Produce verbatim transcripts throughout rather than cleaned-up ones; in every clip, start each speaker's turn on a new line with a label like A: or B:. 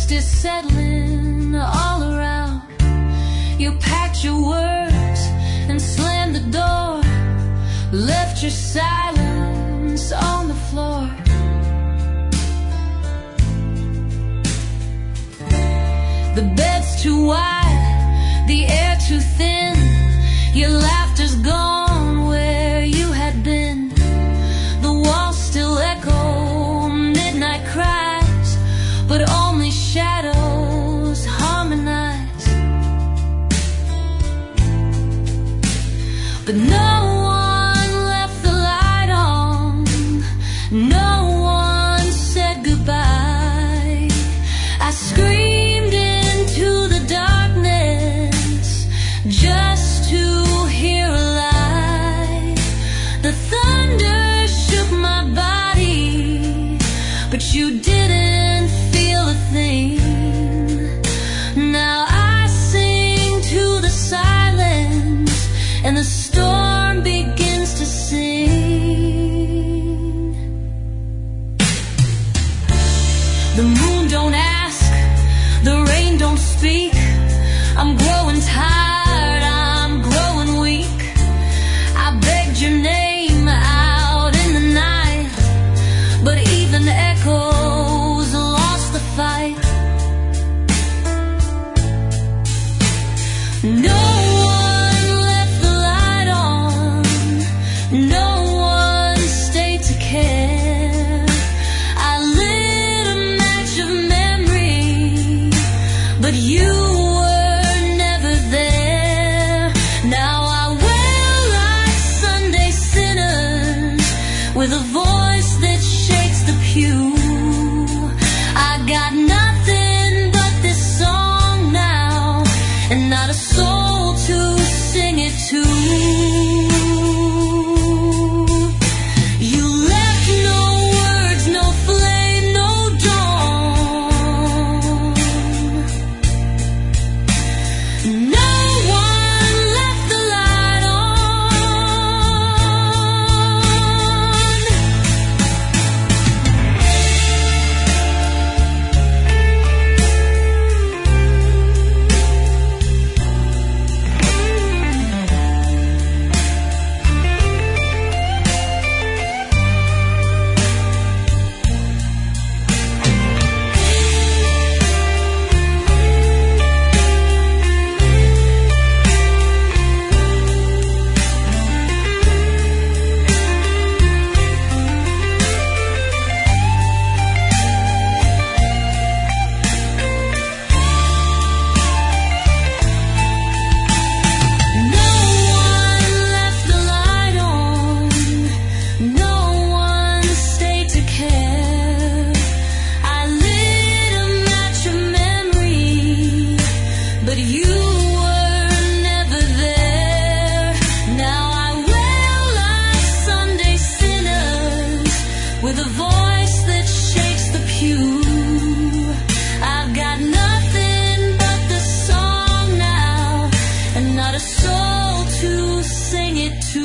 A: dust is settling all around. You packed your words and slammed the door, left your silence on the floor. The bed's too wide, the air too thin. Your laughter's gone where you had been. The walls still echo midnight cries, but only shadows harmonize. But no one left the light on, no one said goodbye. I screamed into the darkness just to hear a lie. The thunder shook my body, but you didn't feel a thing. Now I sing to the silence, and the storm begins to sing. The moon don't ask, the rain don't speak. I'm growing tired, I'm growing weak. I begged your name out in the night, but even echoes lost the fight. No one left the light on, no one stayed to care. I lit a match of memory, but you were never there. Now I wail like Sunday sinners with a voice that shakes the pew. I got nothing but this song now, and not a soul to sing it to. You left no words, no flame, no dawn. No one left the light on. No one stayed to care. I lit a match of memory, but you were never there. Now I wail like Sunday sinners with a voice that shakes the pew. I've got nothing but the song now, and not a soul to sing it to.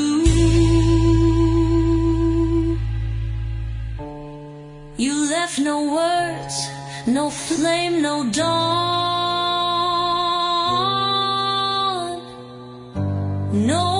A: You left no words, no flame, no dawn. No